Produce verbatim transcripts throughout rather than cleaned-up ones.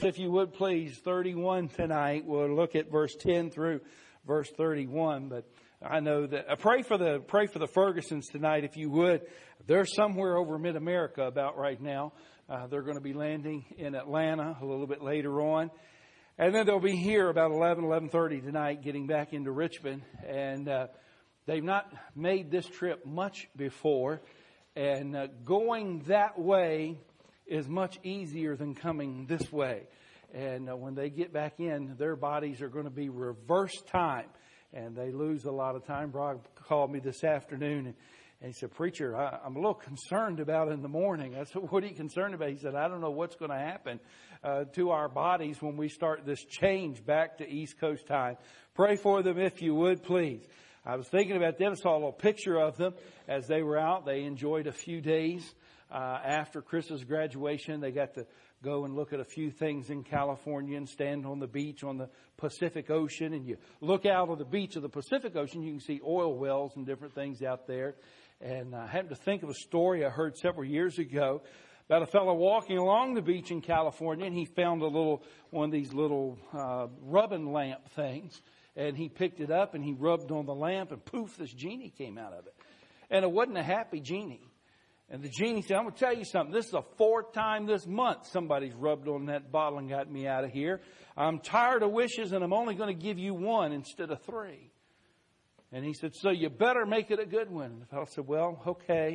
If you would please, thirty-one tonight. We'll look at verse ten through verse thirty-one. But I know that uh, pray for the pray for the Fergusons tonight, if you would. They're somewhere over mid-America about right now. Uh, they're going to be landing in Atlanta a little bit later on, and then they'll be here about eleven, eleven thirty tonight, getting back into Richmond. And uh, they've not made this trip much before, and uh, going that way is much easier than coming this way. And uh, when they get back in, their bodies are going to be reverse time, and they lose a lot of time. Brock called me this afternoon, and, and he said, "Preacher, I, I'm a little concerned about it in the morning." I said, "What are you concerned about?" He said, "I don't know what's going to happen uh, to our bodies when we start this change back to East Coast time." Pray for them if you would, please. I was thinking about them. I saw a little picture of them as they were out. They enjoyed a few days uh, after Chris's graduation. They got to go and look at a few things in California and stand on the beach on the Pacific Ocean. And you look out on the beach of the Pacific Ocean, you can see oil wells and different things out there. And I happened to think of a story I heard several years ago about a fellow walking along the beach in California, and he found a little, one of these little uh, rubbing lamp things. And he picked it up and he rubbed on the lamp, and poof, this genie came out of it. And it wasn't a happy genie. And the genie said, "I'm going to tell you something. This is the fourth time this month somebody's rubbed on that bottle and got me out of here. I'm tired of wishes, and I'm only going to give you one instead of three." And he said, "So you better make it a good one." And the fellow said, "Well, okay.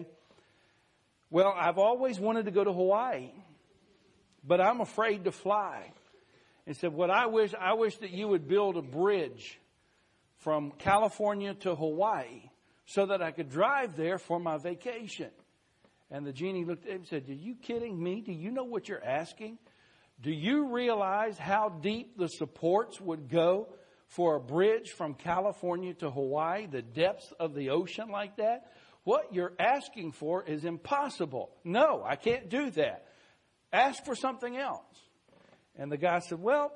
Well, I've always wanted to go to Hawaii, but I'm afraid to fly." And said, "What I wish, I wish that you would build a bridge from California to Hawaii so that I could drive there for my vacation." And the genie looked at him and said, "Are you kidding me? Do you know what you're asking? Do you realize how deep the supports would go for a bridge from California to Hawaii, the depths of the ocean like that? What you're asking for is impossible. No, I can't do that. Ask for something else." And the guy said, "Well,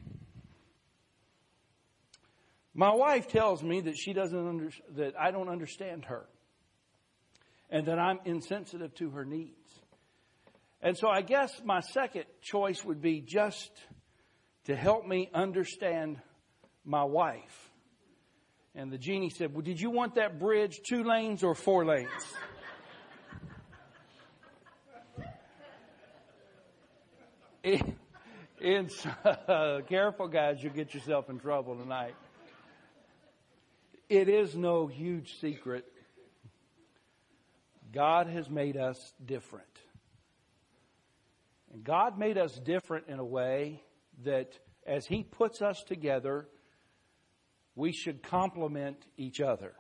my wife tells me that she doesn't under, that I don't understand her, and that I'm insensitive to her needs. And so I guess my second choice would be just to help me understand my wife." And the genie said, "Well, did you want that bridge two lanes or four lanes?" it, it's uh, careful, guys, you'll get yourself in trouble tonight. It is no huge secret. God has made us different. And God made us different in a way that as He puts us together, we should complement each other.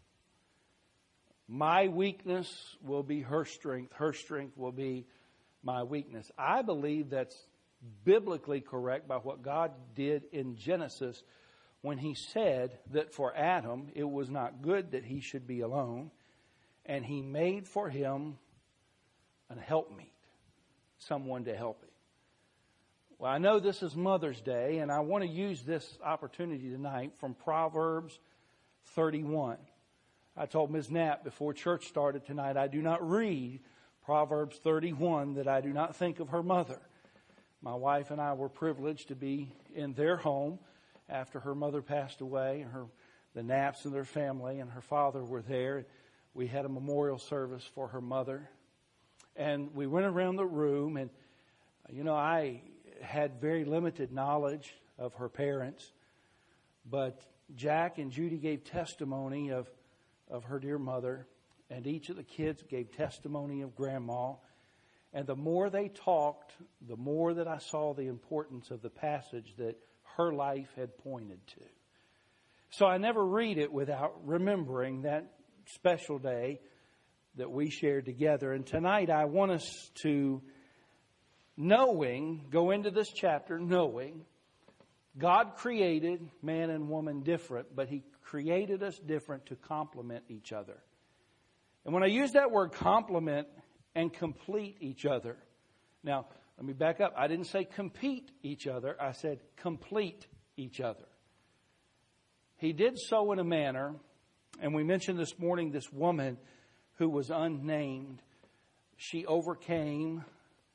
My weakness will be her strength. Her strength will be my weakness. I believe that's biblically correct by what God did in Genesis when He said that for Adam it was not good that he should be alone. And He made for him an helpmeet, someone to help him. Well, I know this is Mother's Day, and I want to use this opportunity tonight from Proverbs thirty-one. I told Miz Knapp before church started tonight, I do not read Proverbs thirty-one that I do not think of her mother. My wife and I were privileged to be in their home after her mother passed away. Her, the Knapps and their family and her father were there. We had a memorial service for her mother. And we went around the room, and, you know, I had very limited knowledge of her parents. But Jack and Judy gave testimony of, of her dear mother. And each of the kids gave testimony of Grandma. And the more they talked, the more that I saw the importance of the passage that her life had pointed to. So I never read it without remembering that special day that we shared together. And tonight I want us to, knowing, go into this chapter knowing God created man and woman different, but He created us different to complement each other. And when I use that word complement and complete each other, now let me back up. I didn't say compete each other. I said complete each other. He did so in a manner. And we mentioned this morning this woman who was unnamed. She overcame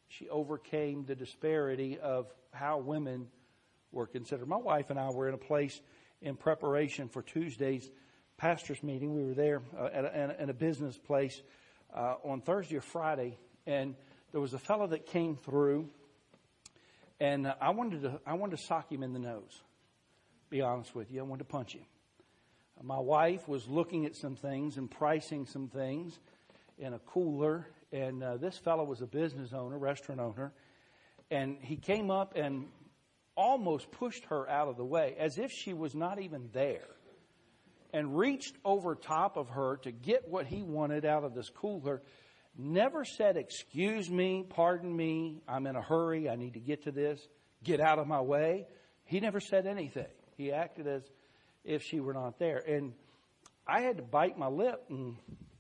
She overcame the disparity of how women were considered. My wife and I were in a place in preparation for Tuesday's pastor's meeting. We were there uh, at, a, at a business place uh, on Thursday or Friday, and there was a fellow that came through, and uh, I wanted to I wanted to sock him in the nose. Be honest with you, I wanted to punch him. Uh, my wife was looking at some things and pricing some things in a cooler, and uh, this fellow was a business owner, restaurant owner, and he came up and almost pushed her out of the way as if she was not even there, and reached over top of her to get what he wanted out of this cooler. Never said, excuse me, pardon me, I'm in a hurry, I need to get to this, get out of my way. He never said anything. He acted as if she were not there. And I had to bite my lip and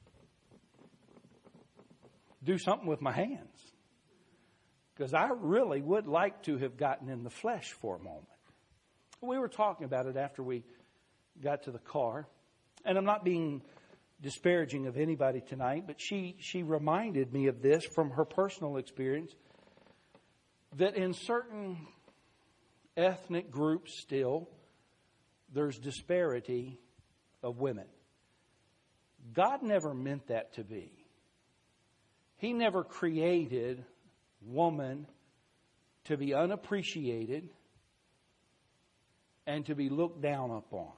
do something with my hands, because I really would like to have gotten in the flesh for a moment. We were talking about it after we got to the car. And I'm not being disparaging of anybody tonight, but she, she reminded me of this from her personal experience, that in certain ethnic groups still, there's disparity of women. God never meant that to be. He never created woman to be unappreciated and to be looked down upon.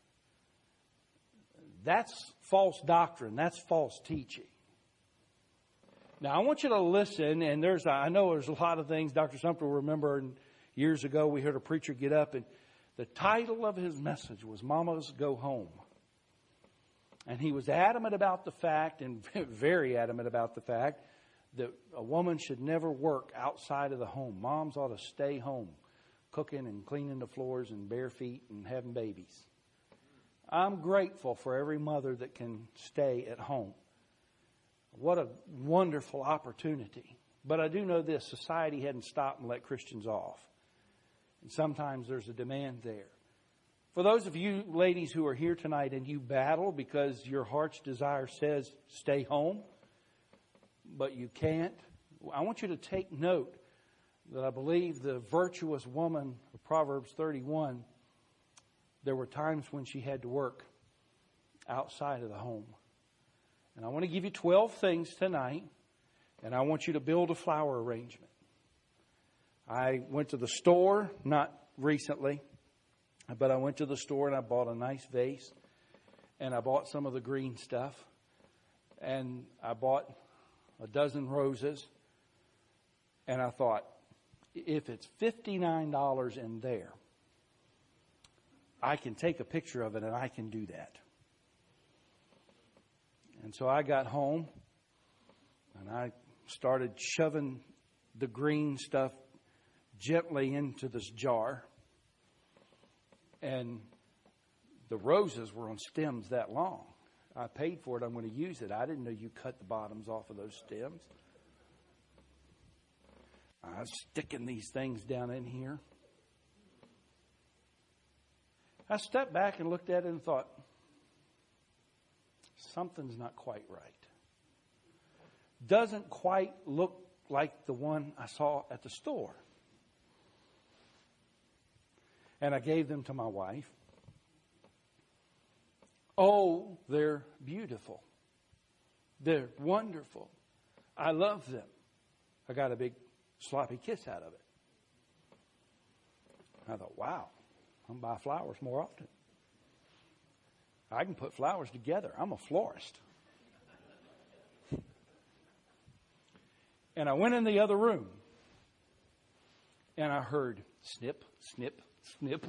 That's false doctrine. That's false teaching. Now, I want you to listen, and there's, I know there's a lot of things Doctor Sumter will remember. And years ago, we heard a preacher get up, and the title of his message was Mamas Go Home. And he was adamant about the fact, and very adamant about the fact, that a woman should never work outside of the home. Moms ought to stay home, cooking and cleaning the floors and bare feet and having babies. I'm grateful for every mother that can stay at home. What a wonderful opportunity. But I do know this, society hadn't stopped and let Christians off. And sometimes there's a demand there. For those of you ladies who are here tonight and you battle because your heart's desire says stay home, but you can't, I want you to take note that I believe the virtuous woman of Proverbs thirty-one, there were times when she had to work outside of the home. And I want to give you twelve things tonight, and I want you to build a flower arrangement. I went to the store, not recently, but I went to the store and I bought a nice vase, and I bought some of the green stuff, and I bought a dozen roses, and I thought, if it's fifty-nine dollars in there, I can take a picture of it and I can do that. And so I got home and I started shoving the green stuff gently into this jar. And the roses were on stems that long. I paid for it. I'm going to use it. I didn't know you cut the bottoms off of those stems. I was sticking these things down in here. I stepped back and looked at it and thought, something's not quite right. Doesn't quite look like the one I saw at the store. And I gave them to my wife. Oh, they're beautiful. They're wonderful. I love them. I got a big sloppy kiss out of it. I thought, wow, I'm going to buy flowers more often. I can put flowers together. I'm a florist. And I went in the other room. And I heard snip, snip, snip.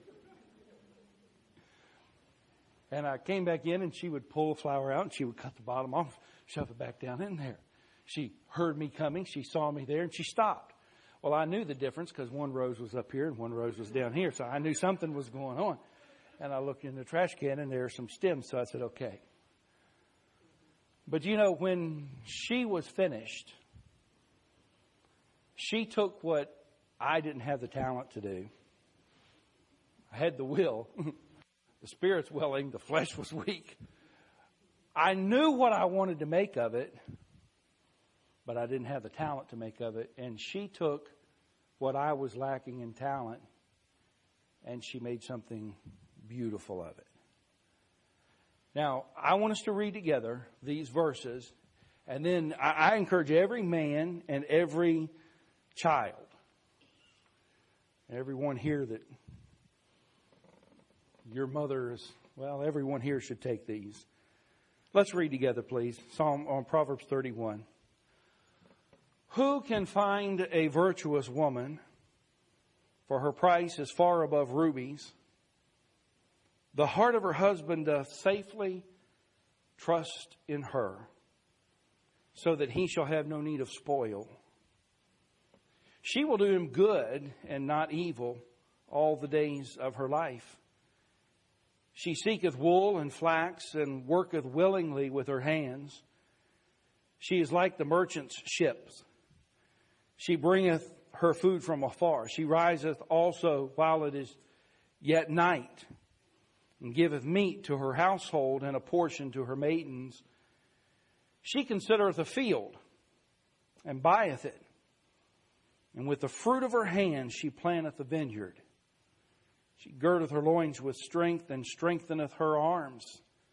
And I came back in, and she would pull a flower out, and she would cut the bottom off, shove it back down in there. She heard me coming. She saw me there, and she stopped. Well, I knew the difference because one rose was up here and one rose was down here. So I knew something was going on. And I looked in the trash can, and there were some stems. So I said, okay. But, you know, when she was finished, she took what I didn't have the talent to do. I had the will. The spirit's willing. The flesh was weak. I knew what I wanted to make of it. but I didn't have the talent to make of it. And she took what I was lacking in talent, and she made something beautiful of it. Now, I want us to read together these verses, and then I, I encourage every man and every child, everyone here that your mother is, well, everyone here should take these. Let's read together, please. Psalm on Proverbs thirty-one. Who can find a virtuous woman? For her price is far above rubies. The heart of her husband doth safely trust in her, so that he shall have no need of spoil. She will do him good and not evil all the days of her life. She seeketh wool and flax, and worketh willingly with her hands. She is like the merchant's ships. She bringeth her food from afar. She riseth also while it is yet night, and giveth meat to her household and a portion to her maidens. She considereth a field, and buyeth it. And with the fruit of her hand she planteth a vineyard. She girdeth her loins with strength, and strengtheneth her arms.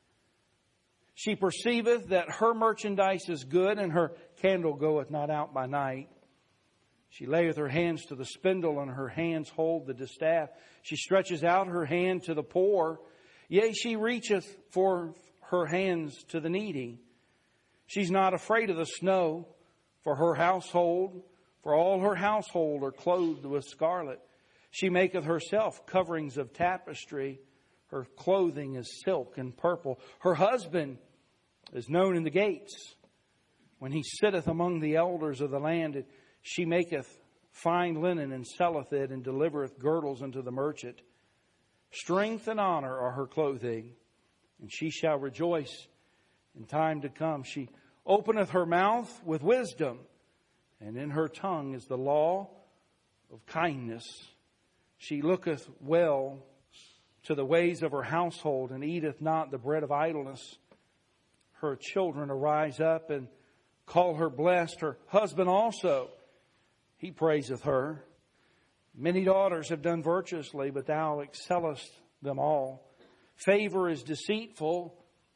She perceiveth that her merchandise is good, and her candle goeth not out by night. She layeth her hands to the spindle, and her hands hold the distaff. She stretches out her hand to the poor. Yea, she reacheth for her hands to the needy. She's not afraid of the snow for her household, for all her household are clothed with scarlet. She maketh herself coverings of tapestry. Her clothing is silk and purple. Her husband is known in the gates. When he sitteth among the elders of the land, she maketh fine linen and selleth it, and delivereth girdles unto the merchant. Strength and honor are her clothing, and she shall rejoice in time to come. She openeth her mouth with wisdom, and in her tongue is the law of kindness. She looketh well to the ways of her household, and eateth not the bread of idleness. Her children arise up and call her blessed. Her husband also, he praiseth her. Many daughters have done virtuously, but thou excellest them all. Favor is deceitful,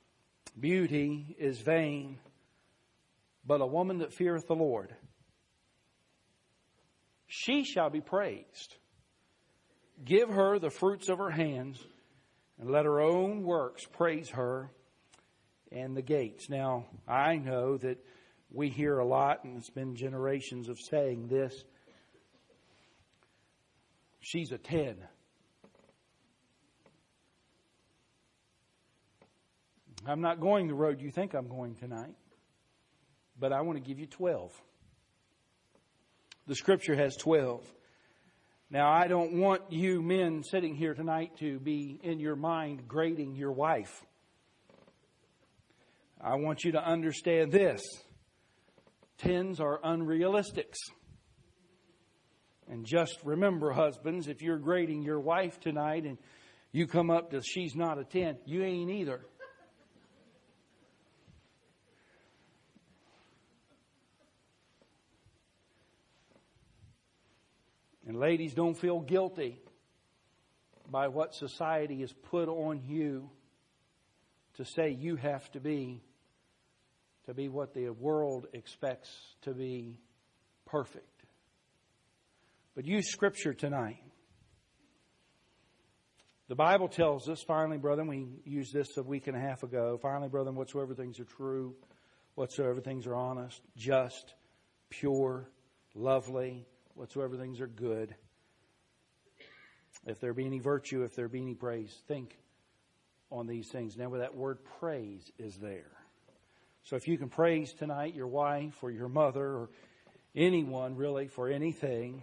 beauty is vain, but a woman that feareth the Lord, she shall be praised. Give her the fruits of her hands, and let her own works praise her and the gates. Now, I know that we hear a lot, and it's been generations of saying this. She's a ten. I'm not going the road you think I'm going tonight, but I want to give you twelve. The Scripture has twelve. Now, I don't want you men sitting here tonight to be in your mind grading your wife. I want you to understand this. Tens are unrealistics. And just remember, husbands, if you're grading your wife tonight and you come up to she's not a ten, you ain't either. And ladies, don't feel guilty by what society has put on you to say you have to be, to be what the world expects to be perfect. But use Scripture tonight. The Bible tells us, finally, brethren, we used this a week and a half ago. Finally, brethren, whatsoever things are true, whatsoever things are honest, just, pure, lovely, whatsoever things are good, if there be any virtue, if there be any praise, think on these things. Now, where that word praise is there. So if you can praise tonight your wife or your mother or anyone really for anything,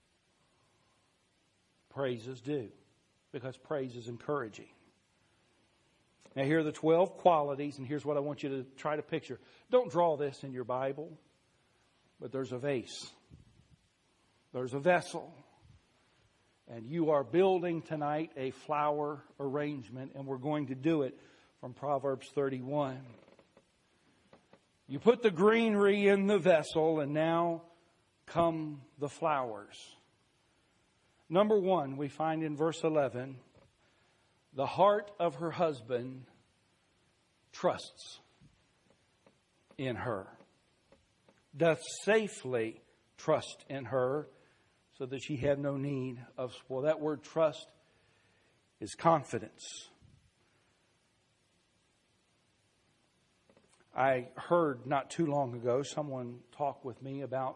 praise is due, because praise is encouraging. Now here are the twelve qualities, and here's what I want you to try to picture. Don't draw this in your Bible, but there's a vase. There's a vessel. And you are building tonight a flower arrangement, and we're going to do it from Proverbs thirty-one. You put the greenery in the vessel, and now come the flowers. Number one, we find in verse eleven, the heart of her husband trusts in her, doth safely trust in her, so that she have no need of spoil. That word trust is confidence. I heard not too long ago someone talk with me about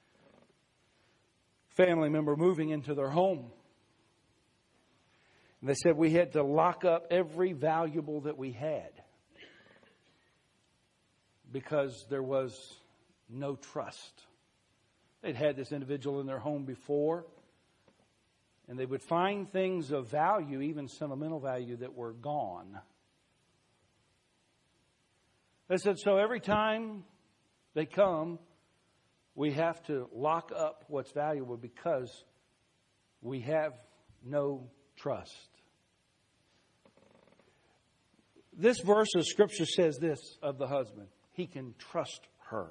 a family member moving into their home. And they said we had to lock up every valuable that we had because there was no trust. They'd had this individual in their home before, and they would find things of value, even sentimental value, that were gone. They said, so every time they come, we have to lock up what's valuable because we have no trust. This verse of Scripture says this of the husband: he can trust her.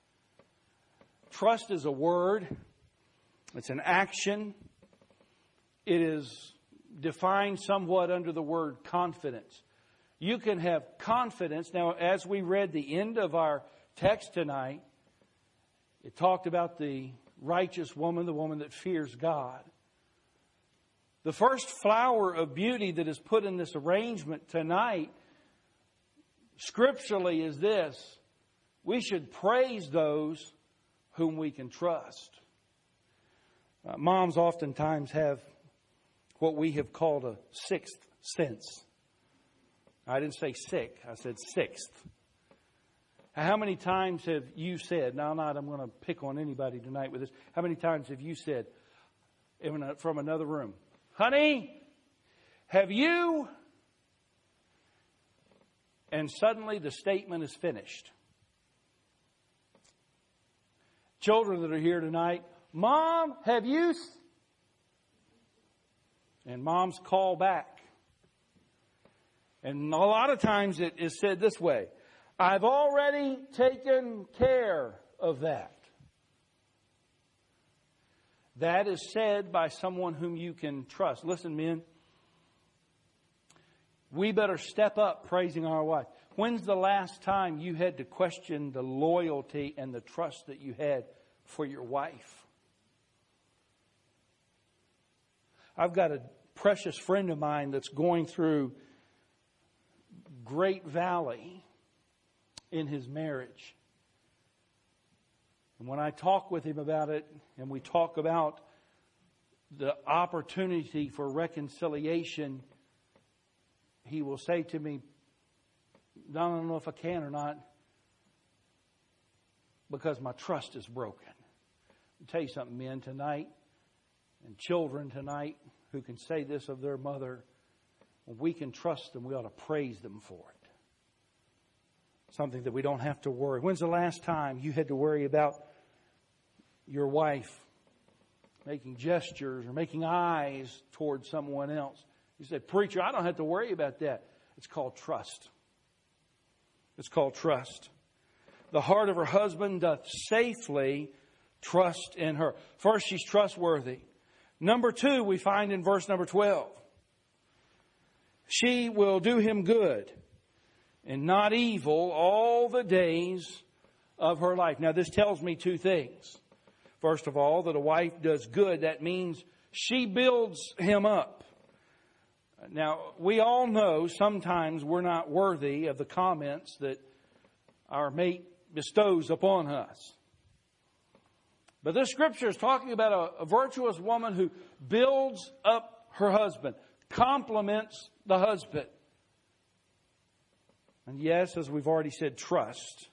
Trust is a word. It's an action. It is defined somewhat under the word confidence. You can have confidence. Now, as we read the end of our text tonight, it talked about the righteous woman, the woman that fears God. The first flower of beauty that is put in this arrangement tonight, scripturally, is this: we should praise those whom we can trust. Uh, moms oftentimes have what we have called a sixth sense. I didn't say sick, I said sixth. How many times have you said, now not I'm going to pick on anybody tonight with this, how many times have you said from another room, honey, have you? And suddenly the statement is finished. Children that are here tonight, Mom, have you? And moms call back. And a lot of times it is said this way: I've already taken care of that. That is said by someone whom you can trust. Listen, men, we better step up praising our wife. When's the last time you had to question the loyalty and the trust that you had for your wife? I've got a precious friend of mine that's going through great valley in his marriage. And when I talk with him about it, and we talk about the opportunity for reconciliation, he will say to me, I don't know if I can or not, because my trust is broken. I'll tell you something, men, tonight, and children tonight who can say this of their mother: when we can trust them, we ought to praise them for it. Something that we don't have to worry. When's the last time you had to worry about your wife making gestures or making eyes towards someone else? You say, preacher, I don't have to worry about that. It's called trust. It's called trust. The heart of her husband doth safely trust in her. First, she's trustworthy. Number two, we find in verse number twelve. She will do him good and not evil all the days of her life. Now, this tells me two things. First of all, that a wife does good. That means she builds him up. Now, we all know sometimes we're not worthy of the comments that our mate bestows upon us. But this scripture is talking about a, a virtuous woman who builds up her husband, compliments the husband. And yes, as we've already said, trust.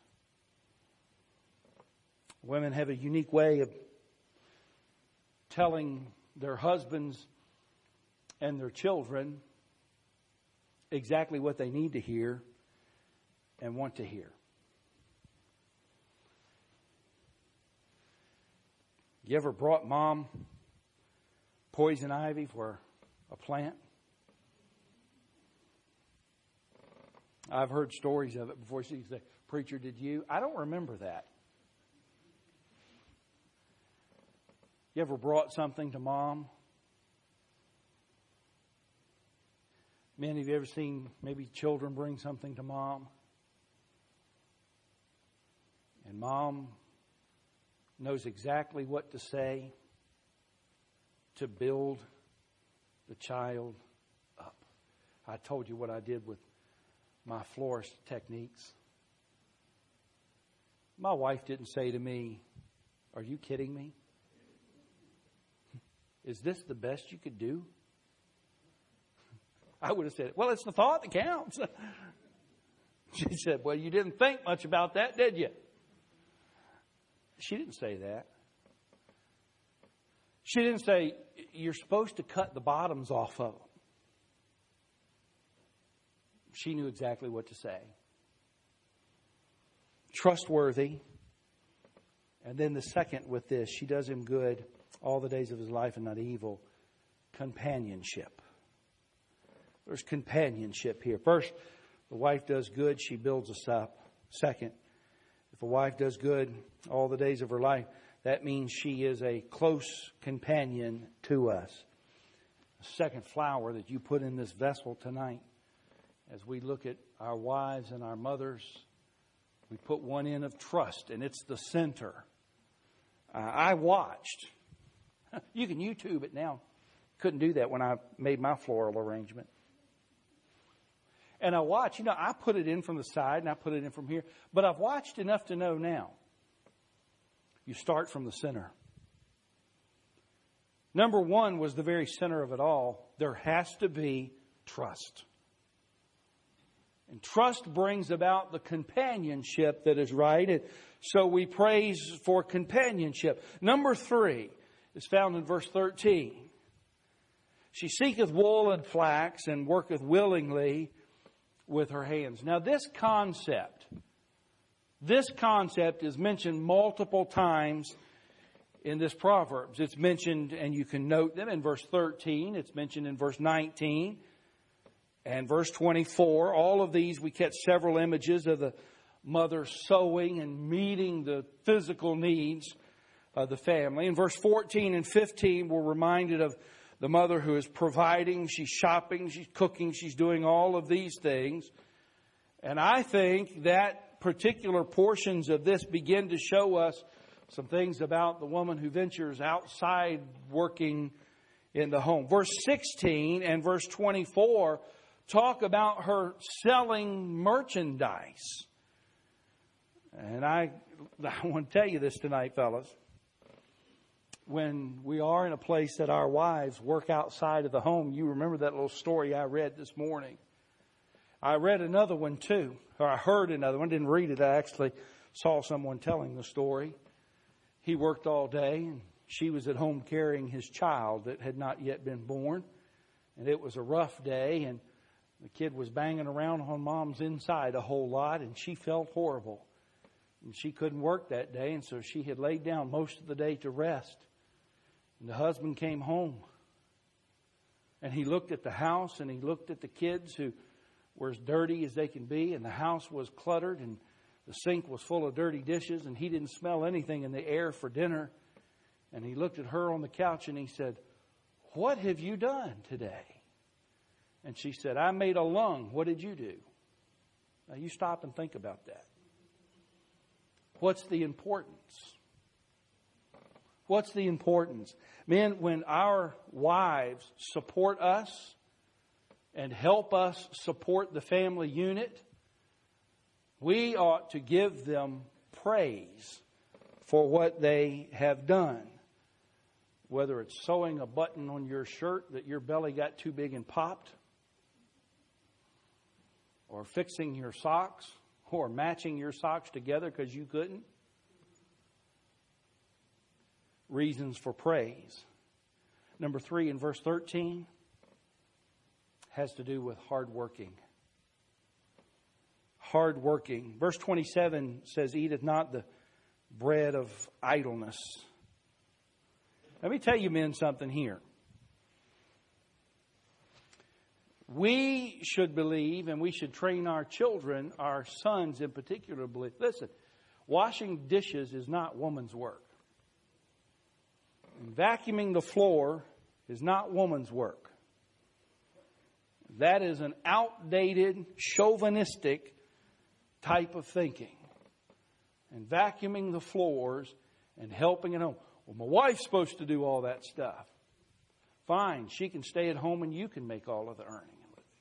Women have a unique way of telling their husbands and their children exactly what they need to hear and want to hear. You ever brought mom poison ivy for a plant? I've heard stories of it before. She said, Preacher, did you? I don't remember that. You ever brought something to Mom? Men, have you ever seen maybe children bring something to Mom? And Mom knows exactly what to say to build the child up. I told you what I did with my florist techniques. My wife didn't say to me, "Are you kidding me? Is this the best you could do?" I would have said, "Well, it's the thought that counts." She said, "Well, you didn't think much about that, did you?" She didn't say that. She didn't say, "You're supposed to cut the bottoms off of them." She knew exactly what to say. Trustworthy. And then the second with this, she does him good all the days of his life and not evil. Companionship. There's companionship here. First, the wife does good, she builds us up. Second, if a wife does good all the days of her life, that means she is a close companion to us. The second flower that you put in this vessel tonight, as we look at our wives and our mothers, we put one in of trust, and it's the center. Uh, I watched. You can YouTube it now. Couldn't do that when I made my floral arrangement. And I watched, you know, I put it in from the side and I put it in from here. But I've watched enough to know now. You start from the center. Number one was the very center of it all. There has to be trust. And trust brings about the companionship that is right. And so we praise for companionship. Number three is found in verse thirteen. She seeketh wool and flax and worketh willingly with her hands. Now this concept, this concept is mentioned multiple times in this Proverbs. It's mentioned, and you can note them, in verse thirteen. It's mentioned in verse nineteen and verse twenty-four. All of these, we catch several images of the mother sewing and meeting the physical needs of the family. In verse fourteen and fifteen, we're reminded of the mother who is providing, she's shopping, she's cooking, she's doing all of these things. And I think that particular portions of this begin to show us some things about the woman who ventures outside working in the home. Verse sixteen and verse twenty-four talk about her selling merchandise. And I, I want to tell you this tonight, fellas. When we are in a place that our wives work outside of the home, you remember that little story I read this morning. I read another one too, or I heard another one. Didn't read it. I actually saw someone telling the story. He worked all day and she was at home carrying his child that had not yet been born. And it was a rough day, and the kid was banging around on Mom's inside a whole lot, and she felt horrible. And she couldn't work that day, and so she had laid down most of the day to rest. And the husband came home, and he looked at the house, and he looked at the kids who were as dirty as they can be, and the house was cluttered, and the sink was full of dirty dishes, and he didn't smell anything in the air for dinner. And he looked at her on the couch, and he said, "What have you done today?" And she said, "I made a lung. What did you do?" Now you stop and think about that. What's the importance? What's the importance? Men, when our wives support us and help us support the family unit, we ought to give them praise for what they have done. Whether it's sewing a button on your shirt that your belly got too big and popped, or fixing your socks, or matching your socks together because you couldn't. Reasons for praise. Number three in verse thirteen has to do with hard working. Hard working. Verse twenty-seven says, "Eateth not the bread of idleness." Let me tell you men something here. We should believe, and we should train our children, our sons in particular, believe. Listen, washing dishes is not woman's work. And vacuuming the floor is not woman's work. That is an outdated, chauvinistic type of thinking. And vacuuming the floors and helping at home. Well, my wife's supposed to do all that stuff. Fine, she can stay at home and you can make all of the earning and living.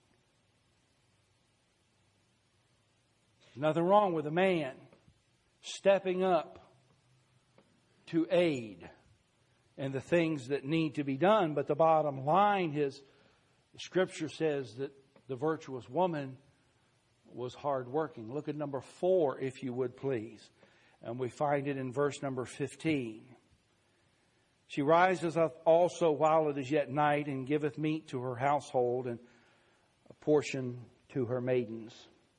There's nothing wrong with a man stepping up to aid in the things that need to be done. But the bottom line is, the Scripture says that the virtuous woman was hardworking. Look at number four, if you would please. And we find it in verse number fifteen. She rises up also while it is yet night, and giveth meat to her household, and a portion to her maidens.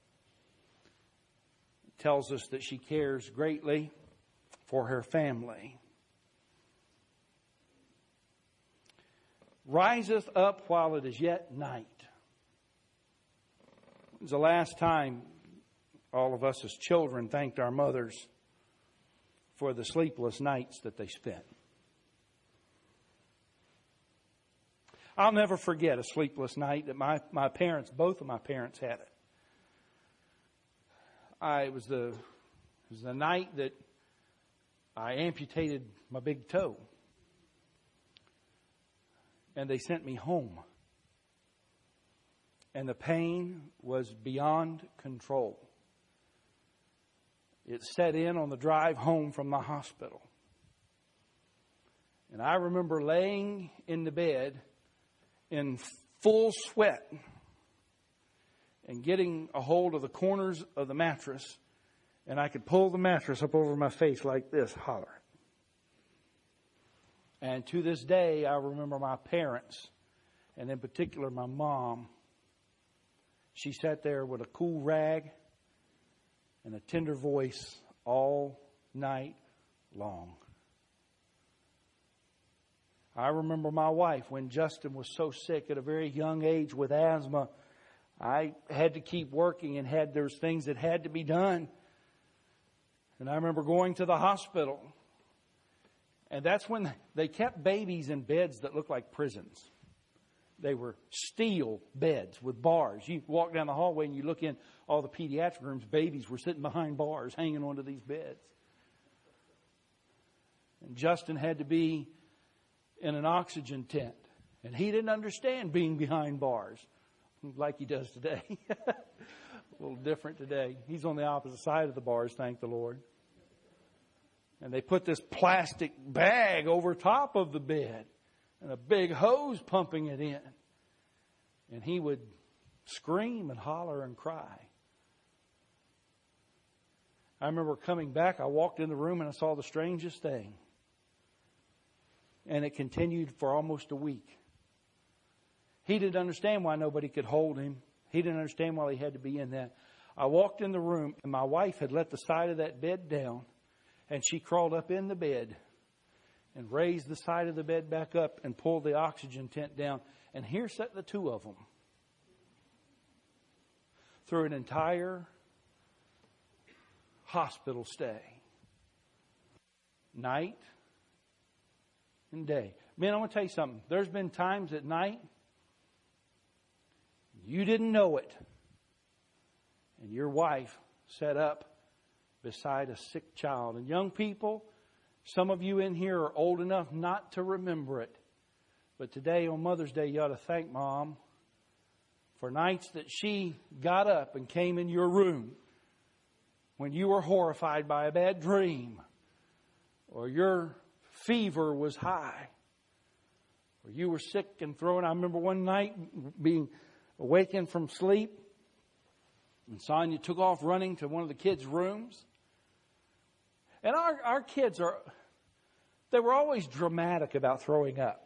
It tells us that she cares greatly for her family. Riseth up while it is yet night. It was the last time all of us as children thanked our mothers for the sleepless nights that they spent. I'll never forget a sleepless night that my, my parents, both of my parents had it. I, it was the, it was the night that I amputated my big toe. And they sent me home. And the pain was beyond control. It set in on the drive home from the hospital. And I remember laying in the bed in full sweat and getting a hold of the corners of the mattress, and I could pull the mattress up over my face like this, hollering. And to this day, I remember my parents, and in particular my mom. She sat there with a cool rag and a tender voice all night long. I remember my wife, when Justin was so sick at a very young age with asthma, I had to keep working and had there's things that had to be done. And I remember going to the hospital. And that's when they kept babies in beds that looked like prisons. They were steel beds with bars. You walk down the hallway and you look in all the pediatric rooms, babies were sitting behind bars hanging onto these beds. And Justin had to be in an oxygen tent. And he didn't understand being behind bars like he does today. A little different today. He's on the opposite side of the bars, thank the Lord. And they put this plastic bag over top of the bed and a big hose pumping it in. And he would scream and holler and cry. I remember coming back, I walked in the room and I saw the strangest thing. And it continued for almost a week. He didn't understand why nobody could hold him. He didn't understand why he had to be in that. I walked in the room and my wife had let the side of that bed down. And she crawled up in the bed and raised the side of the bed back up and pulled the oxygen tent down. And here sat the two of them through an entire hospital stay. Night and day. Man, I'm going to tell you something. There's been times at night you didn't know it. And your wife sat up beside a sick child. And young people, some of you in here are old enough not to remember it. But today on Mother's Day, you ought to thank Mom for nights that she got up and came in your room when you were horrified by a bad dream, or your fever was high, or you were sick and thrown. I remember one night being awakened from sleep, and Sonia took off running to one of the kids' rooms. And our, our kids are, they were always dramatic about throwing up.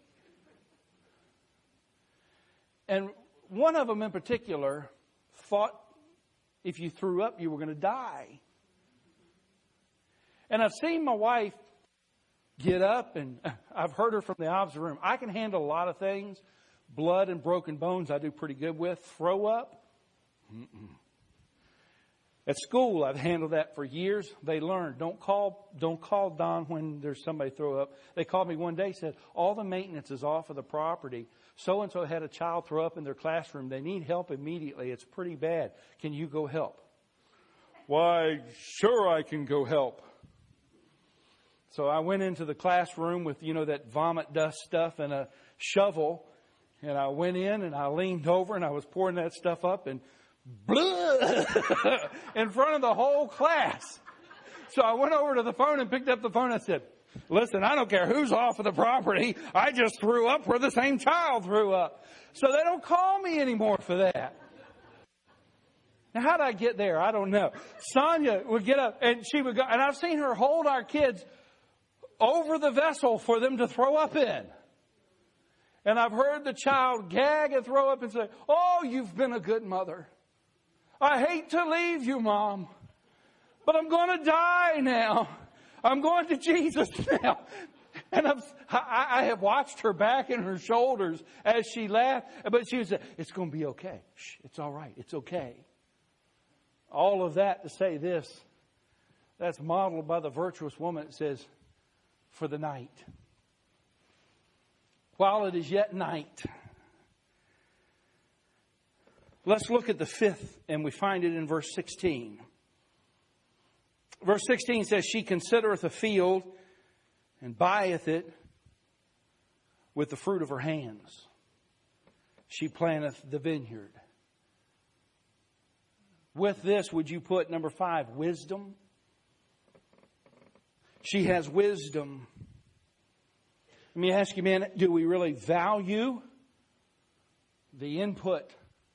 And one of them in particular thought if you threw up, you were going to die. And I've seen my wife get up, and I've heard her from the opposite room. I can handle a lot of things, blood and broken bones I do pretty good with. Throw up? Mm-mm. At school, I've handled that for years. They learned, don't call, don't call Don when there's somebody throw up. They called me one day, said, all the maintenance is off of the property. So-and-so had a child throw up in their classroom. They need help immediately. It's pretty bad. Can you go help? Why, sure I can go help. So I went into the classroom with, you know, that vomit dust stuff and a shovel. And I went in and I leaned over and I was pouring that stuff up and blood in front of the whole class. So I went over to the phone and picked up the phone and said, listen, I don't care who's off of the property. I just threw up where the same child threw up. So they don't call me anymore for that. Now, how did I get there? I don't know. Sonia would get up and she would go, and I've seen her hold our kids over the vessel for them to throw up in. And I've heard the child gag and throw up and say, oh, you've been a good mother. I hate to leave you, Mom, but I'm going to die now. I'm going to Jesus now. And I've, I, I have watched her back and her shoulders as she laughed. But she would say, it's going to be okay. Shh, it's all right. It's okay. All of that to say this. That's modeled by the virtuous woman. It says, for the night. While it is yet night. Let's look at the fifth, and we find it in verse sixteen. Verse sixteen says, she considereth a field and buyeth it with the fruit of her hands. She planteth the vineyard. With this, would you put number five, wisdom? She has wisdom. Let me ask you, man, do we really value the input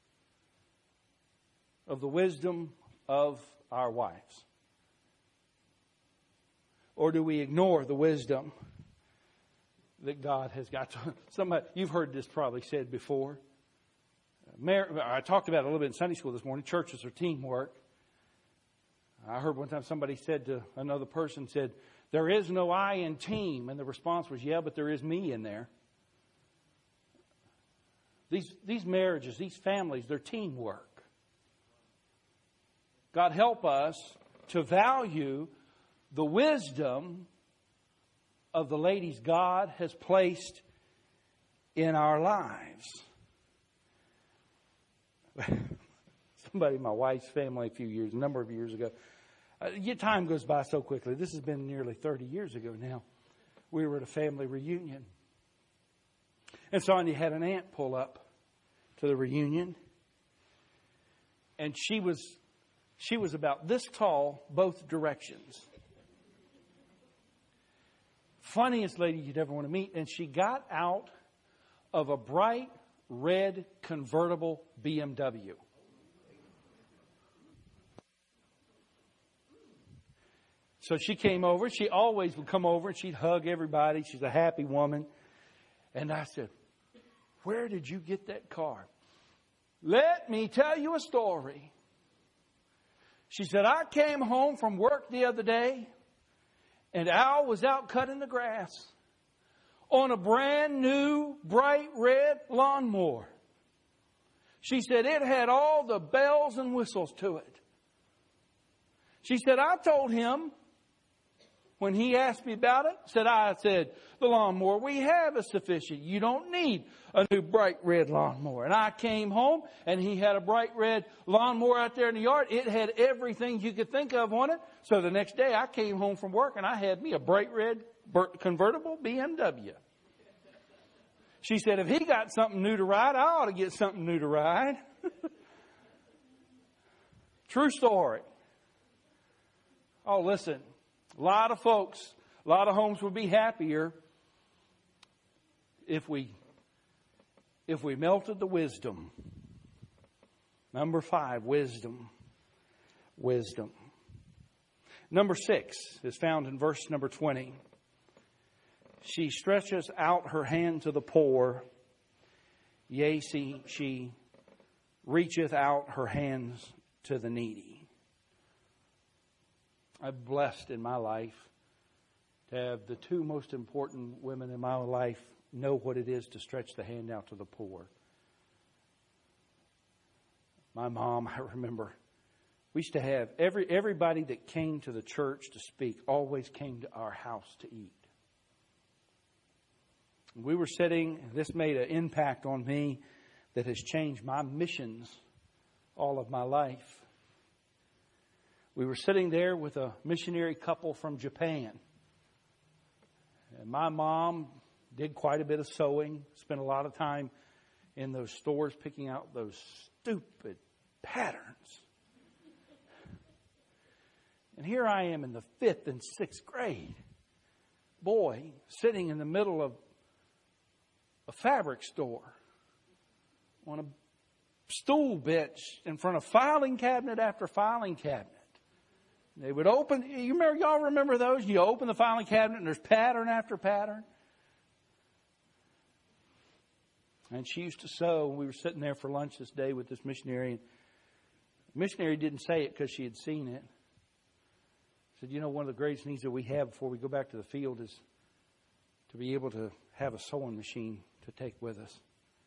of the wisdom of our wives? Or do we ignore the wisdom that God has got to? Somebody, you've heard this probably said before. I talked about it a little bit in Sunday school this morning. Churches are teamwork. I heard one time somebody said to another person, said, there is no I in team. And the response was, yeah, but there is me in there. These, these marriages, these families, they're teamwork. God help us to value the wisdom of the ladies God has placed in our lives. Somebody in my wife's family a few years, a number of years ago, uh, your time goes by so quickly. This has been nearly thirty years ago now. We were at a family reunion. And Sonia had an aunt pull up to the reunion. And she was, she was about this tall, both directions. Funniest lady you'd ever want to meet. And she got out of a bright red convertible B M W. So she came over. She always would come over and she'd hug everybody. She's a happy woman. And I said, where did you get that car? Let me tell you a story. She said, I came home from work the other day and Al was out cutting the grass on a brand new bright red lawnmower. She said it had all the bells and whistles to it. She said, I told him when he asked me about it, said I said, the lawnmower we have is sufficient. You don't need a new bright red lawnmower. And I came home and he had a bright red lawnmower out there in the yard. It had everything you could think of on it. So the next day I came home from work and I had me a bright red convertible B M W. She said, if he got something new to ride, I ought to get something new to ride. True story. Oh, listen, a lot of folks, a lot of homes would be happier if we, if we melted the wisdom. Number five, wisdom. Wisdom. Number six is found in verse number twenty. She stretches out her hand to the poor. Yea, she, she reacheth out her hands to the needy. I've blessed in my life to have the two most important women in my life know what it is to stretch the hand out to the poor. My mom, I remember, we used to have every everybody that came to the church to speak always came to our house to eat. We were sitting, this made an impact on me that has changed my missions all of my life. We were sitting there with a missionary couple from Japan. And my mom did quite a bit of sewing, spent a lot of time in those stores picking out those stupid patterns. And here I am in the fifth and sixth grade. Boy, sitting in the middle of a fabric store on a stool bench in front of filing cabinet after filing cabinet. They would open, you remember, y'all remember those? You open the filing cabinet and there's pattern after pattern. And she used to sew. We were sitting there for lunch this day with this missionary. And the missionary didn't say it because she had seen it. Said, you know, one of the greatest needs that we have before we go back to the field is to be able to have a sewing machine to take with us.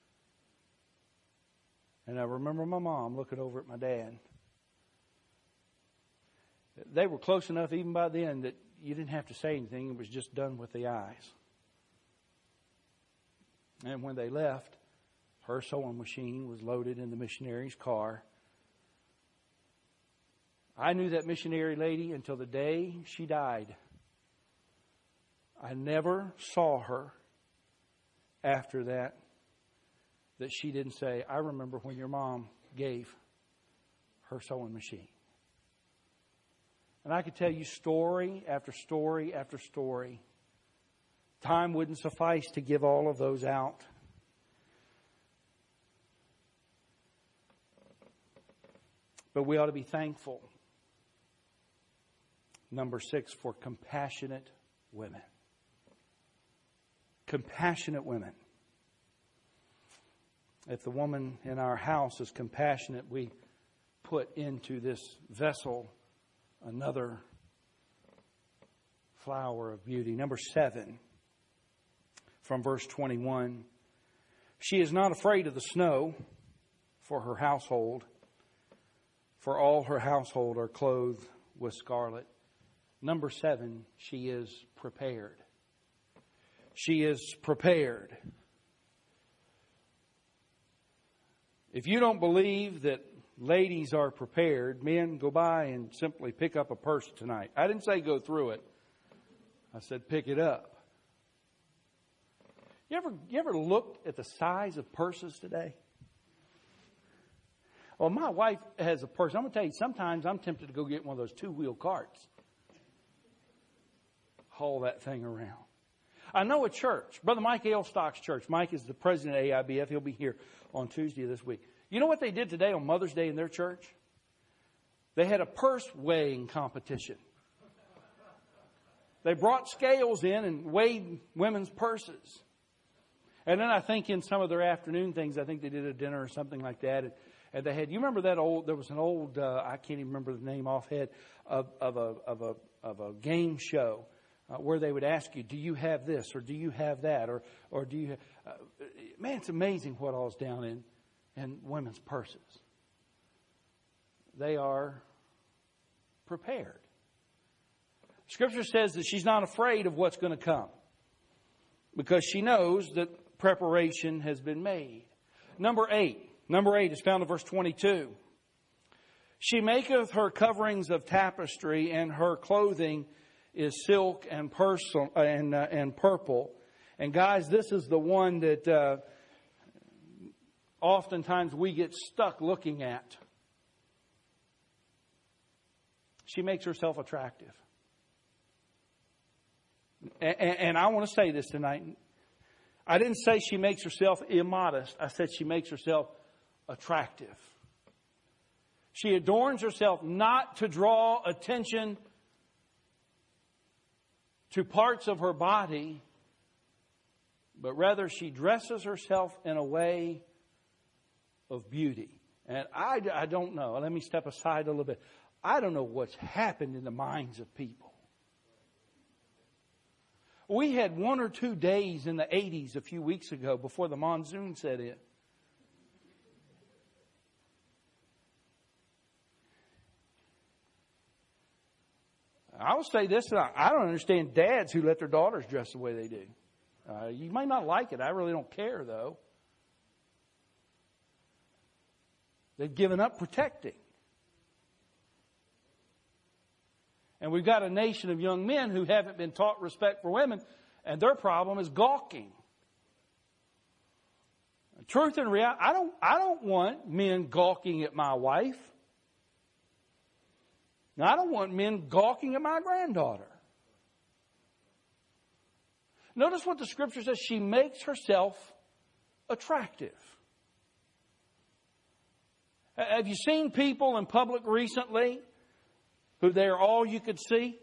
And I remember my mom looking over at my dad. They were close enough even by then that you didn't have to say anything. It was just done with the eyes. And when they left, her sewing machine was loaded in the missionary's car. I knew that missionary lady until the day she died. I never saw her after that, that she didn't say, I remember when your mom gave her sewing machine. And I could tell you story after story after story. Time wouldn't suffice to give all of those out. But we ought to be thankful. Number six, for compassionate women. Compassionate women. If the woman in our house is compassionate, we put into this vessel another flower of beauty. Number seven, from verse twenty-one. She is not afraid of the snow for her household, for all her household are clothed with scarlet. Number seven, she is prepared. She is prepared. If you don't believe that ladies are prepared, men, go by and simply pick up a purse tonight. I didn't say go through it. I said pick it up. You ever, you ever looked at the size of purses today? Well, my wife has a purse. I'm going to tell you, sometimes I'm tempted to go get one of those two-wheel carts. Haul that thing around. I know a church, Brother Mike Ailstock's church. Mike is the president of A I B F. He'll be here on Tuesday of this week. You know what they did today on Mother's Day in their church? They had a purse weighing competition. They brought scales in and weighed women's purses. And then I think in some of their afternoon things, I think they did a dinner or something like that. And, and they had, you remember that old, there was an old, uh, I can't even remember the name offhand, of, of, a, of, a, of a game show uh, where they would ask you, do you have this or do you have that? Or, or do you, have, uh, man, it's amazing what all's down in, in women's purses. They are prepared. Scripture says that she's not afraid of what's going to come because she knows that preparation has been made. Number eight. Number eight is found in verse twenty-two. She maketh her coverings of tapestry, and her clothing is silk and, pers- and, uh, and purple. And guys, this is the one that uh, oftentimes we get stuck looking at. She makes herself attractive. And, and I want to say this tonight. I didn't say she makes herself immodest. I said she makes herself attractive. She adorns herself not to draw attention to parts of her body, but rather she dresses herself in a way of beauty. And I, I don't know. Let me step aside a little bit. I don't know what's happened in the minds of people. We had one or two days in the eighties a few weeks ago before the monsoon set in. I will say this, I don't understand dads who let their daughters dress the way they do. Uh, you may not like it. I really don't care, though. They've given up protecting. And we've got a nation of young men who haven't been taught respect for women, and their problem is gawking. Truth and reality, I don't, I don't want men gawking at my wife. Now, I don't want men gawking at my granddaughter. Notice what the Scripture says. She makes herself attractive. Have you seen people in public recently who they are all you could see?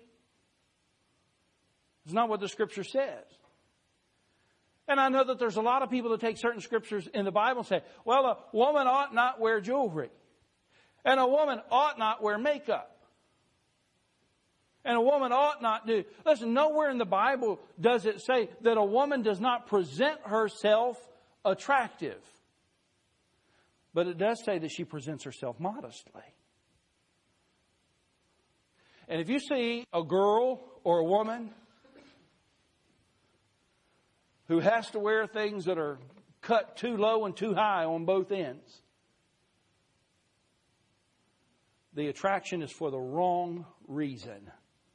It's not what the Scripture says. And I know that there's a lot of people that take certain scriptures in the Bible and say, well, a woman ought not wear jewelry. And a woman ought not wear makeup. And a woman ought not do. Listen, nowhere in the Bible does it say that a woman does not present herself attractive. But it does say that she presents herself modestly. And if you see a girl or a woman who has to wear things that are cut too low and too high on both ends, the attraction is for the wrong reason.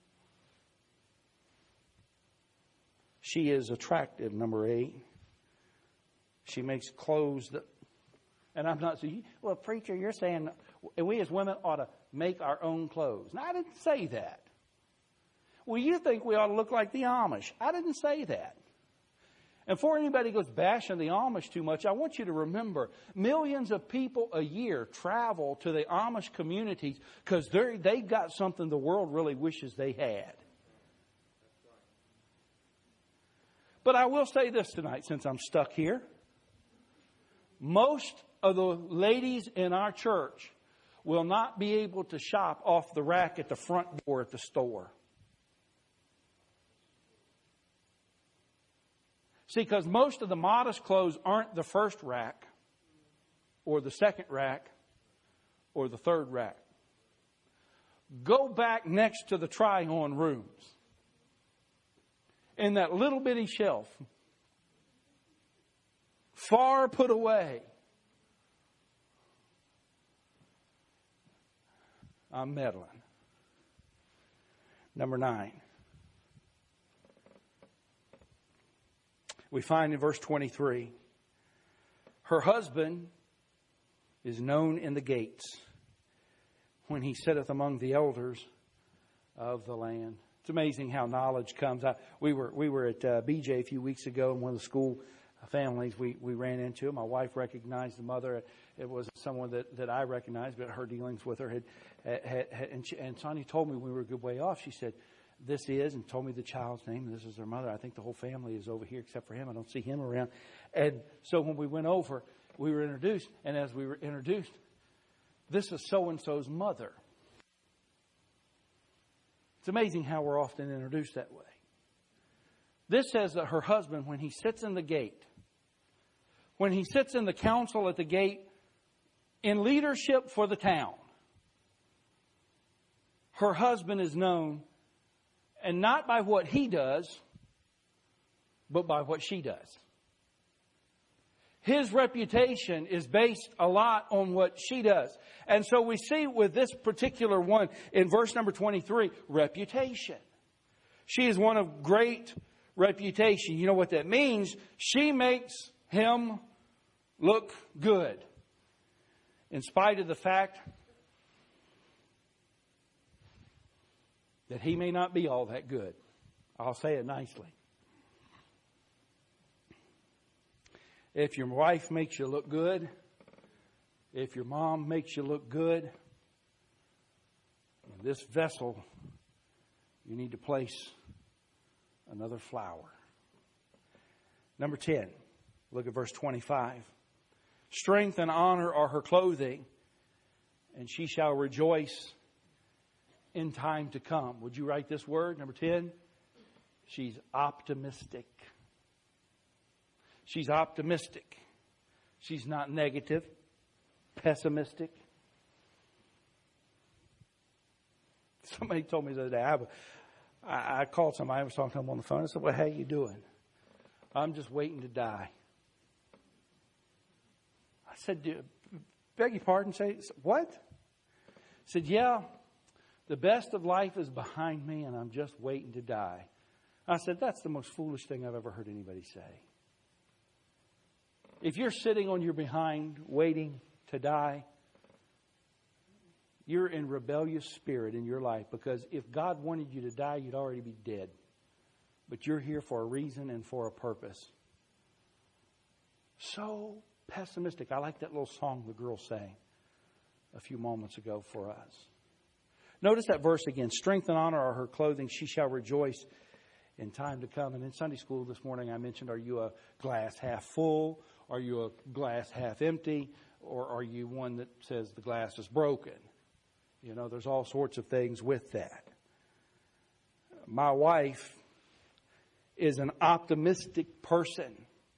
She is attractive, number eight. She makes clothes that, and I'm not saying, well, preacher, you're saying we as women ought to make our own clothes. No, I didn't say that. Well, you think we ought to look like the Amish. I didn't say that. And before anybody goes bashing the Amish too much, I want you to remember, millions of people a year travel to the Amish communities because they've got something the world really wishes they had. But I will say this tonight, since I'm stuck here. Most of the ladies in our church will not be able to shop off the rack at the front door at the store. See, because most of the modest clothes aren't the first rack or the second rack or the third rack. Go back next to the try-on rooms. In that little bitty shelf, far put away. I'm meddling. Number nine. We find in verse twenty-three, her husband is known in the gates when he sitteth among the elders of the land. It's amazing how knowledge comes. I, we were we were at uh, B J a few weeks ago, and one of the school families we, we ran into. My wife recognized the mother. It was someone that, that I recognized, but her dealings with her had, had, had and, she, and Sonia told me we were a good way off. She said, "This is," and told me the child's name. And this is their mother. I think the whole family is over here except for him. I don't see him around. And so when we went over, we were introduced, and as we were introduced, this is so and so's mother. It's amazing how we're often introduced that way. This says that her husband, when he sits in the gate, when he sits in the council at the gate, in leadership for the town, her husband is known, and not by what he does, but by what she does. His reputation is based a lot on what she does. And so we see with this particular one in verse number twenty-three, reputation. She is one of great reputation. You know what that means? She makes him look good. In spite of the fact that he may not be all that good. I'll say it nicely. If your wife makes you look good, if your mom makes you look good, in this vessel, you need to place another flower. Number ten, look at verse twenty-five. Strength and honor are her clothing, and she shall rejoice in time to come. Would you write this word, number ten? She's optimistic. She's optimistic. She's not negative, pessimistic. Somebody told me the other day, I, I, I called somebody, I was talking to them on the phone. I said, well, how you doing? I'm just waiting to die. I said, beg your pardon, say, what? I said, yeah, the best of life is behind me and I'm just waiting to die. I said, that's the most foolish thing I've ever heard anybody say. If you're sitting on your behind waiting to die, you're in rebellious spirit in your life, because if God wanted you to die, you'd already be dead. But you're here for a reason and for a purpose. So pessimistic. I like that little song the girl sang a few moments ago for us. Notice that verse again. Strength and honor are her clothing. She shall rejoice in time to come. And in Sunday school this morning, I mentioned, are you a glass half full? Are you a glass half empty? Or are you one that says the glass is broken? You know, there's all sorts of things with that. My wife is an optimistic person.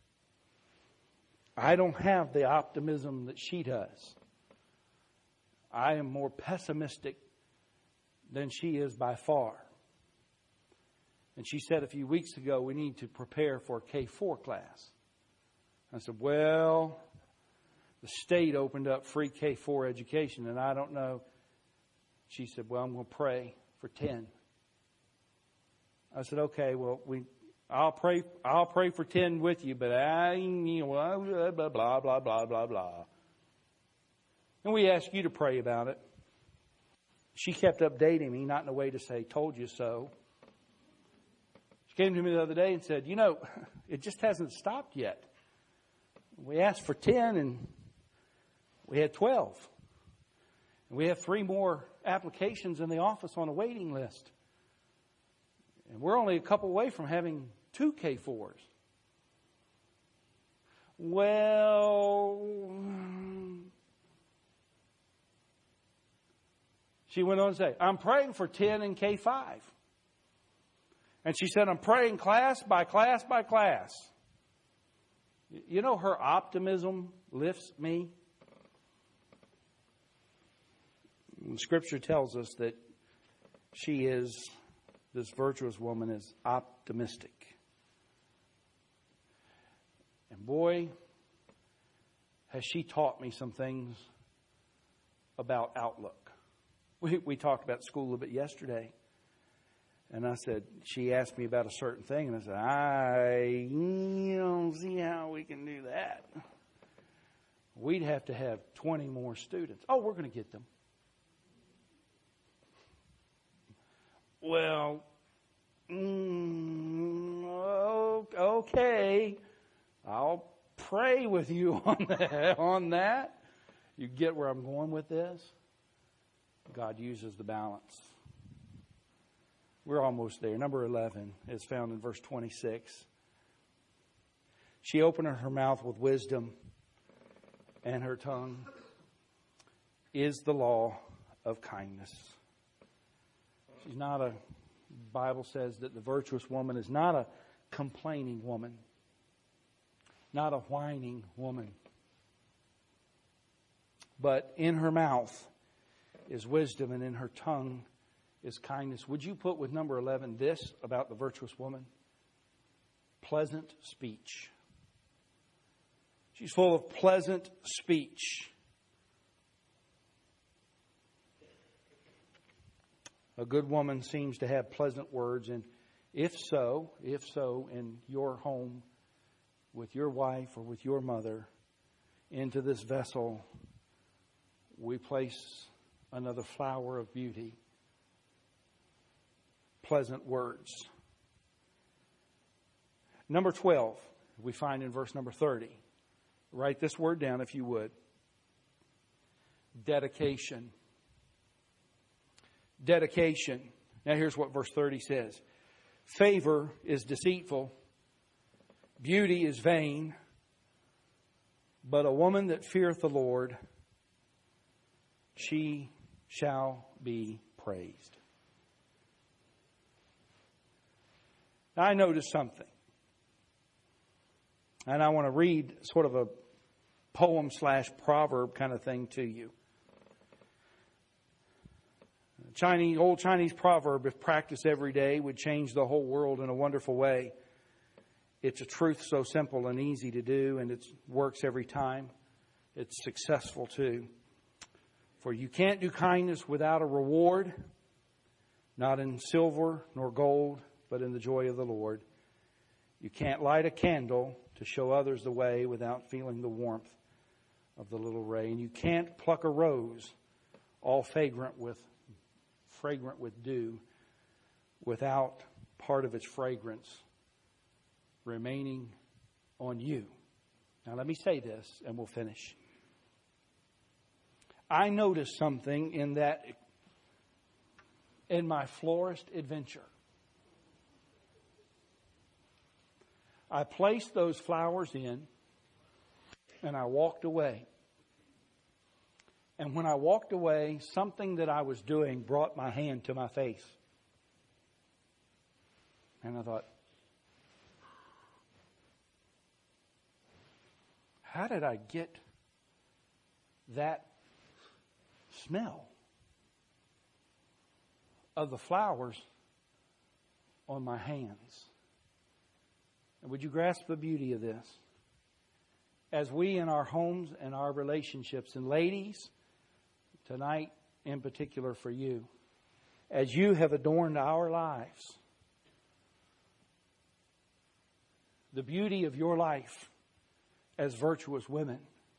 I don't have the optimism that she does. I am more pessimistic than she is by far. And she said a few weeks ago, we need to prepare for a K four class. I said, well, the state opened up free K four education, and I don't know. She said, well, I'm going to pray for ten. I said, okay, well, we, I'll pray, I'll pray for ten with you, but I, you know, blah, blah, blah, blah, blah, blah. And we asked you to pray about it. She kept updating me, not in a way to say, told you so. She came to me the other day and said, you know, it just hasn't stopped yet. We asked for ten and we had twelve. And we have three more applications in the office on a waiting list. And we're only a couple away from having two K fours. Well, she went on to say, I'm praying for ten in K five. And she said, I'm praying class by class by class. You know, her optimism lifts me. And Scripture tells us that she is, this virtuous woman is optimistic. And boy, has she taught me some things about outlook. We, we talked about school a little bit yesterday. And I said, she asked me about a certain thing. And I said, I don't see how we can do that. We'd have to have twenty more students. Oh, we're going to get them. Well, mm, okay. I'll pray with you on that, on that. You get where I'm going with this? God uses the balance. We're almost there. Number eleven is found in verse twenty-six. She opened her mouth with wisdom, and her tongue is the law of kindness. She's not a, the Bible says that the virtuous woman is not a complaining woman, not a whining woman. But in her mouth is wisdom, and in her tongue is kindness. Would you put with number eleven this about the virtuous woman? Pleasant speech. She's full of pleasant speech. A good woman seems to have pleasant words, and if so, if so, in your home, with your wife or with your mother, into this vessel, we place another flower of beauty. Pleasant words. Number twelve, we find in verse number thirty. Write this word down if you would. Dedication. Dedication. Now here's what verse thirty says. Favor is deceitful. Beauty is vain. But a woman that feareth the Lord, she shall be praised. I noticed something. And I want to read sort of a poem slash proverb kind of thing to you. Chinese, old Chinese proverb, if practiced every day, would change the whole world in a wonderful way. It's a truth so simple and easy to do, and it works every time. It's successful too. For you can't do kindness without a reward, not in silver nor gold, but in the joy of the Lord. You can't light a candle to show others the way without feeling the warmth of the little ray. And you can't pluck a rose all fragrant with fragrant with dew without part of its fragrance remaining on you. Now let me say this and we'll finish. I noticed something in that, in my florist adventure. I placed those flowers in and I walked away. And when I walked away, something that I was doing brought my hand to my face. And I thought, how did I get that smell of the flowers on my hands? And would you grasp the beauty of this? As we in our homes and our relationships, and ladies, tonight in particular for you, as you have adorned our lives, the beauty of your life as virtuous women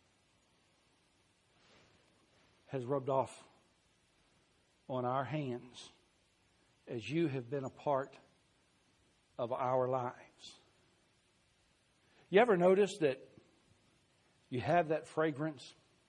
has rubbed off on our hands as you have been a part of our lives. You ever notice that you have that fragrance?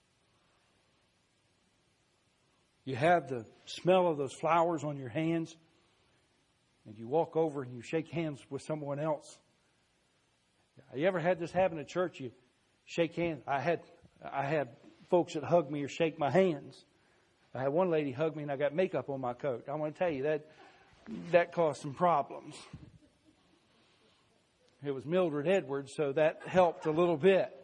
You have the smell of those flowers on your hands, and you walk over and you shake hands with someone else. You ever had this happen at church? You shake hands. I had I had folks that hug me or shake my hands. I had one lady hug me and I got makeup on my coat. I want to tell you that that caused some problems. It was Mildred Edwards, so that helped a little bit.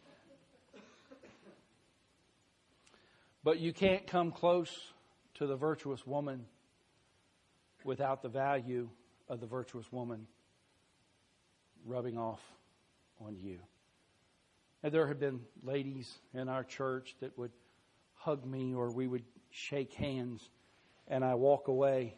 But you can't come close to the virtuous woman without the value of the virtuous woman rubbing off on you. And there have been ladies in our church that would hug me or we would shake hands and I walk away.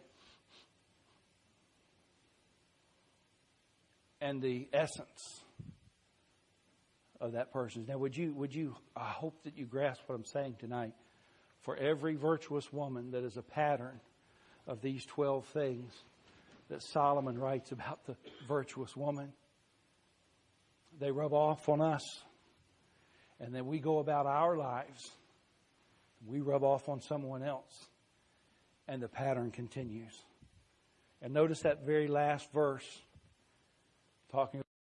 And the essence of that person. Now, would you, would you, I hope that you grasp what I'm saying tonight. For every virtuous woman that is a pattern of these twelve things that Solomon writes about the virtuous woman, they rub off on us. And then we go about our lives. We rub off on someone else. And the pattern continues. And notice that very last verse talking